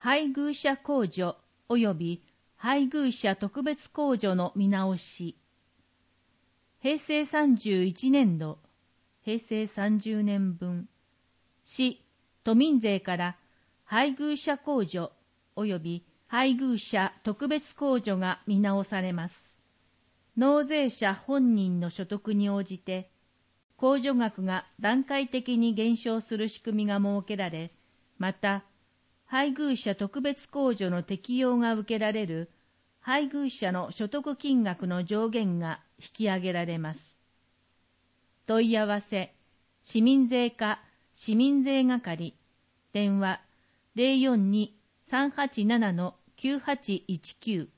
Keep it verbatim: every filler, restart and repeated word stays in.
配偶者控除及び配偶者特別控除の見直し。へいせいさんじゅういちねんど、へいせいさんじゅうねんぶん、市都民税から配偶者控除及び配偶者特別控除が見直されます。納税者本人の所得に応じて、控除額が段階的に減少する仕組みが設けられ、また、配偶者特別控除の適用が受けられる配偶者の所得金額の上限が引き上げられます。問い合わせ、市民税課市民税係、電話 ゼロよんに さんはちなな きゅうはちいちきゅう